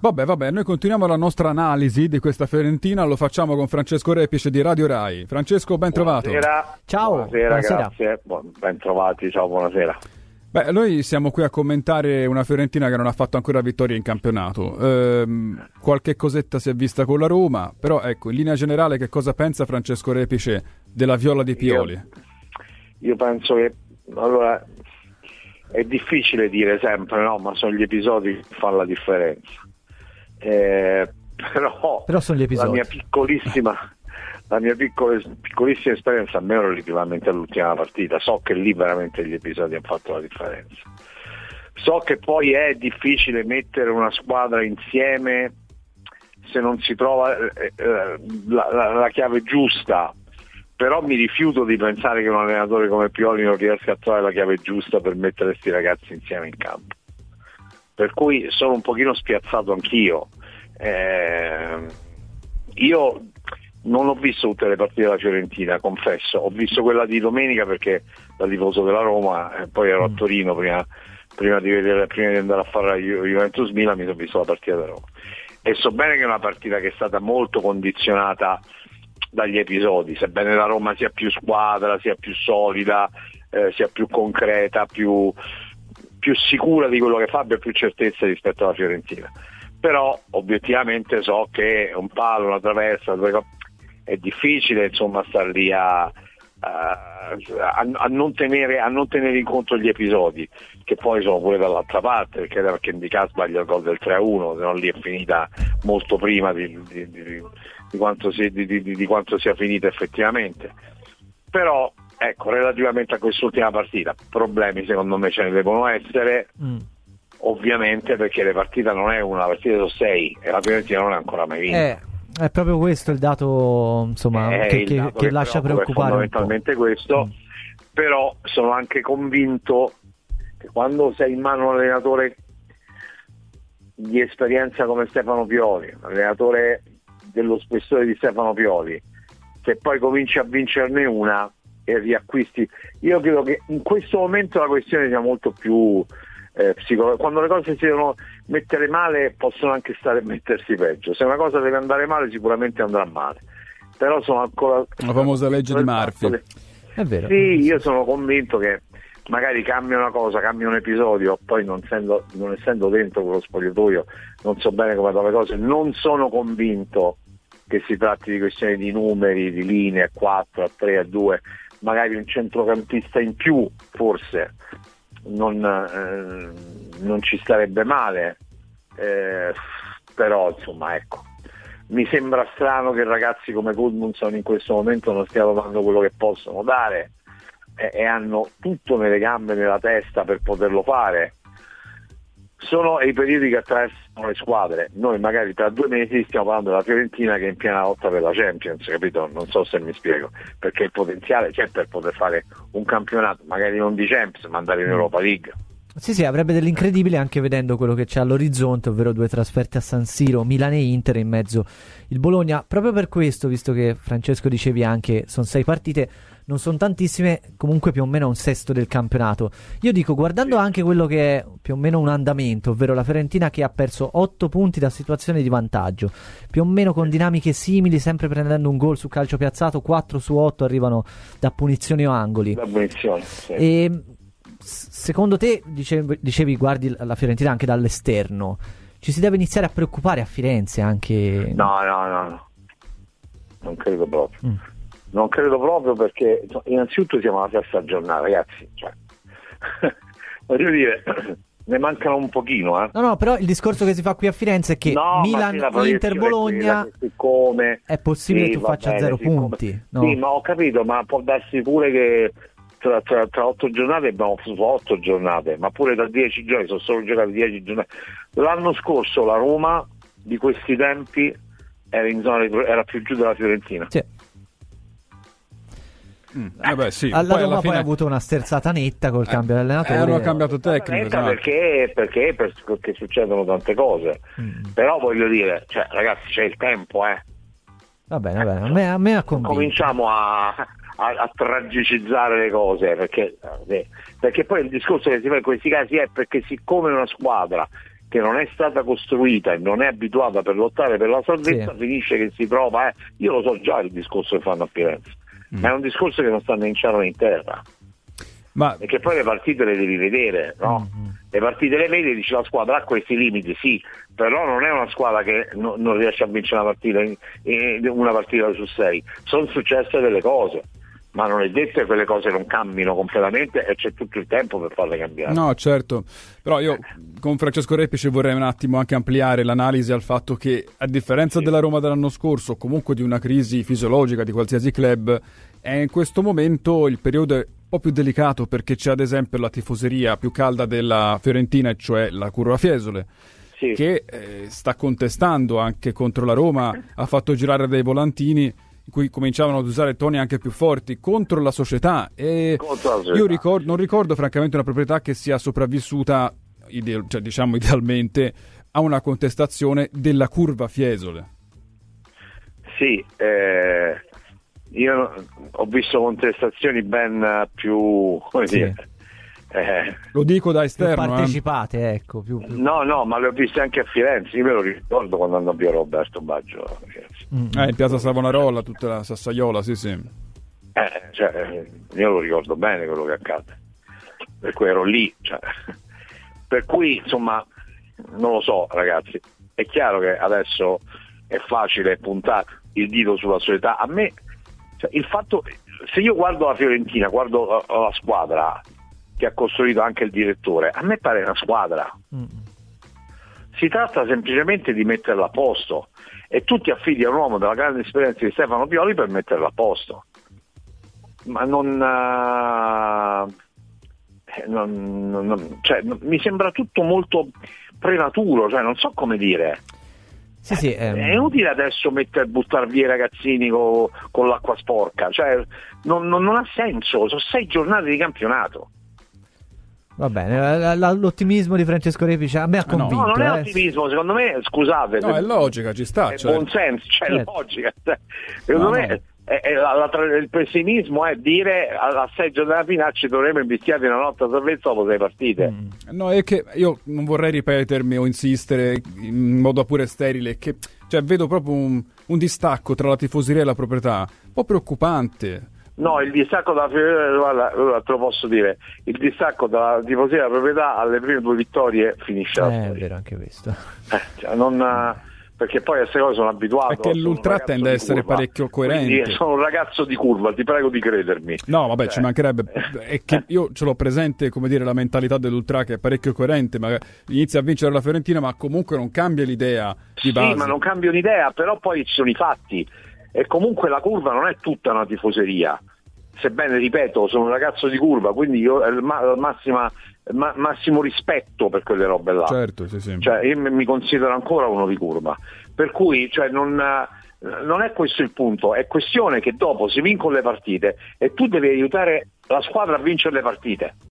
Vabbè, noi continuiamo la nostra analisi di questa Fiorentina, lo facciamo con Francesco Repice di Radio Rai. Francesco, ben trovato. Buonasera. Ciao. Buonasera, grazie. Ben trovati, ciao, buonasera. Beh, noi siamo qui a commentare una Fiorentina che non ha fatto ancora vittoria in campionato. Qualche cosetta si è vista con la Roma, però ecco, in linea generale che cosa pensa Francesco Repice della Viola di Pioli? Io penso che, allora, è difficile dire sempre, no, ma sono gli episodi che fanno la differenza. Però sono gli episodi. La mia piccolissima esperienza, almeno relativamente all'ultima partita, so che lì veramente gli episodi hanno fatto la differenza. So che poi è difficile mettere una squadra insieme se non si trova la chiave giusta, però mi rifiuto di pensare che un allenatore come Pioli non riesca a trovare la chiave giusta per mettere questi ragazzi insieme in campo. Per cui sono un pochino spiazzato anch'io. Io non ho visto tutte le partite della Fiorentina, confesso, ho visto quella di domenica perché da tifoso della Roma, poi ero a Torino prima di andare a fare la Juventus Milan, mi sono visto la partita della Roma e so bene che è una partita che è stata molto condizionata dagli episodi, sebbene la Roma sia più squadra, sia più solida, sia più concreta, più sicura di quello che fa, abbia più certezza rispetto alla Fiorentina. Però obiettivamente so che un palo, una traversa, è difficile insomma star lì a non tenere in conto gli episodi, che poi sono pure dall'altra parte, perché Ndicà sbaglia il gol del 3-1, se no lì è finita molto prima di quanto sia finita effettivamente. Però ecco, relativamente a quest'ultima partita, problemi secondo me ce ne devono essere. Ovviamente, perché le partite non è una partita, sono 6 e la Fiorentina non è ancora mai vinta. È proprio questo il dato, insomma, che lascia preoccupare fondamentalmente un po'. Questo. Però sono anche convinto che quando sei in mano un allenatore di esperienza come Stefano Pioli, un allenatore dello spessore di Stefano Pioli, se poi cominci a vincerne una e riacquisti, io credo che in questo momento la questione sia molto più psicologica. Quando le cose si devono mettere male possono anche mettersi peggio. Se una cosa deve andare male sicuramente andrà male, però sono ancora la famosa legge di Murphy. È vero. Sì, io sono convinto che magari cambia una cosa, cambia un episodio, poi non essendo dentro quello spogliatoio non so bene come vanno le cose, non sono convinto che si tratti di questioni di numeri, di linee, a 4, a 3, a 2, magari un centrocampista in più forse non ci starebbe male, però insomma ecco, mi sembra strano che ragazzi come Gudmundsson in questo momento non stiano dando quello che possono dare e hanno tutto nelle gambe e nella testa per poterlo fare. Sono i periodi che attraversano le squadre. Noi magari tra 2 mesi stiamo parlando della Fiorentina che è in piena lotta per la Champions, capito? Non so se mi spiego, perché il potenziale c'è per poter fare un campionato, magari non di Champions, ma andare in Europa League. Sì, avrebbe dell'incredibile anche vedendo quello che c'è all'orizzonte, ovvero 2 trasferte a San Siro, Milan e Inter, in mezzo il Bologna. Proprio per questo, visto che Francesco dicevi anche sono 6 partite, non sono tantissime, comunque più o meno un sesto del campionato. Io dico, guardando anche quello che è più o meno un andamento, ovvero la Fiorentina che ha perso 8 punti da situazioni di vantaggio, più o meno con dinamiche simili, sempre prendendo un gol su calcio piazzato, 4 su 8 arrivano da punizioni o angoli. Da punizioni, sì. E secondo te, dicevi guardi la Fiorentina anche dall'esterno, ci si deve iniziare a preoccupare a Firenze anche? No, non credo proprio. Non credo proprio, perché innanzitutto siamo alla sesta giornata, ragazzi, cioè, voglio dire, ne mancano un pochino. No, però il discorso che si fa qui a Firenze è che Milan, Inter, Bologna è possibile che tu faccia 0 punti. No? Sì, ma ho capito, ma può darsi pure che tra 8 giornate abbiamo 8 giornate, ma pure da 10 giorni, sono solo giocati 10 giornate. L'anno scorso la Roma di questi tempi era più giù della Fiorentina. Sì. Sì. La Roma poi ha avuto una sterzata netta col cambio di allenatore. Hanno cambiato tecnico, perché succedono tante cose. Però voglio dire, cioè, ragazzi, c'è il tempo, Va bene, a me ha convinto. Cominciamo a tragicizzare le cose, perché poi il discorso che si fa in questi casi è perché siccome una squadra che non è stata costruita e non è abituata per lottare per la salvezza, Sì. finisce che si trova, io lo so già il discorso che fanno a Firenze, ma è un discorso che non sta né in cielo né in terra. Ma Perché poi le partite le devi vedere, no? Le partite le vedi e dici la squadra ha questi limiti, sì, però non è una squadra che non riesce a vincere una partita su 6. Sono successe delle cose, ma non è detto che quelle cose non cambino completamente e c'è tutto il tempo per farle cambiare. no, certo, però io con Francesco Repice vorrei un attimo anche ampliare l'analisi al fatto che, a differenza della Roma dell'anno scorso, comunque di una crisi fisiologica di qualsiasi club, è in questo momento il periodo è un po' più delicato, perché c'è ad esempio la tifoseria più calda della Fiorentina, e cioè la Curva Fiesole, Sì. che sta contestando anche contro la Roma, ha fatto girare dei volantini in cui cominciavano ad usare toni anche più forti contro la società, e Contro la società. io non ricordo francamente una proprietà che sia sopravvissuta idealmente a una contestazione della Curva Fiesole. Sì, io ho visto contestazioni ben più, come Sì. dire, Lo dico da Più esterno, partecipate, ecco. Più... no, ma le ho viste anche a Firenze. Io me lo ricordo quando andò via Roberto Baggio a Firenze. in piazza Savonarola, tutta la Sassaiola, sì. Io lo ricordo bene quello che accadde, per cui ero lì, per cui insomma non lo so, ragazzi, è chiaro che adesso è facile puntare il dito sulla società. A me il fatto, se io guardo la Fiorentina, guardo la squadra che ha costruito anche il direttore, a me pare una squadra. Si tratta semplicemente di metterla a posto, e tu ti affidi a un uomo della grande esperienza di Stefano Pioli per metterla a posto, ma mi sembra tutto molto prematuro, non so come dire. Sì, È inutile adesso buttare via i ragazzini con l'acqua sporca, non ha senso, sono 6 giornate di campionato. Va bene, l'ottimismo di Francesco Repice a me ha convinto. No, non è ottimismo, secondo me, scusate. No, è logica, ci sta. È buon senso, Certo. logica. Secondo me il pessimismo è dire a 6 giornate fino ci dovremo investire una notte a salvezza dopo 6 partite. No, è che io non vorrei ripetermi o insistere in modo pure sterile, che vedo proprio un distacco tra la tifoseria e la proprietà, un po' preoccupante. No, il distacco dalla Fiorentina, te lo posso dire, il distacco dalla tifoseria della proprietà alle prime 2 vittorie finisce la storia. È vero anche questo. Perché poi a queste cose sono abituato. Perché l'Ultra tende a essere parecchio coerente. Quindi sono un ragazzo di curva, ti prego di credermi. No, vabbè, ci mancherebbe. È che io ce l'ho presente, come dire, la mentalità dell'Ultra, che è parecchio coerente, ma inizia a vincere la Fiorentina, ma comunque non cambia l'idea di base. Sì, ma non cambia un'idea, però poi ci sono i fatti. E comunque la curva non è tutta una tifoseria, sebbene, ripeto, sono un ragazzo di curva, quindi io ho il massimo rispetto per quelle robe là. Certo, sì. Io mi considero ancora uno di curva, per cui non è questo il punto, è questione che dopo si vincono le partite e tu devi aiutare la squadra a vincere le partite.